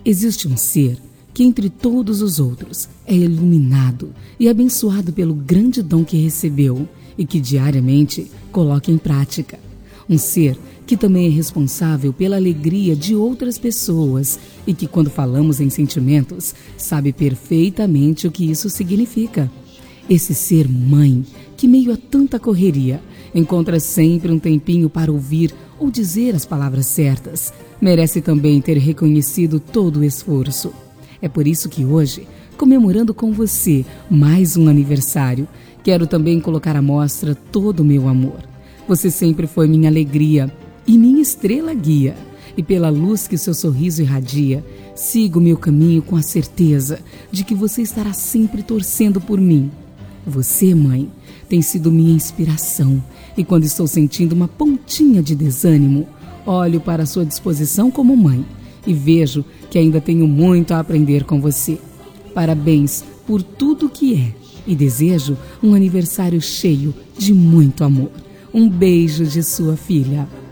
Existe um ser que entre todos os outros é iluminado e abençoado pelo grande dom que recebeu e que diariamente coloca em prática. Um ser que também é responsável pela alegria de outras pessoas e que, quando falamos em sentimentos, sabe perfeitamente o que isso significa. Esse ser mãe, que meio a tanta correria, encontra sempre um tempinho para ouvir ou dizer as palavras certas, merece também ter reconhecido todo o esforço. É por isso que hoje, comemorando com você mais um aniversário, quero também colocar à mostra todo o meu amor. Você sempre foi minha alegria e minha estrela guia. E pela luz que seu sorriso irradia, sigo meu caminho com a certeza de que você estará sempre torcendo por mim. Você, mãe, tem sido minha inspiração. E quando estou sentindo uma pontinha de desânimo, olho para a sua disposição como mãe e vejo que ainda tenho muito a aprender com você. Parabéns por tudo que é e desejo um aniversário cheio de muito amor. Um beijo de sua filha.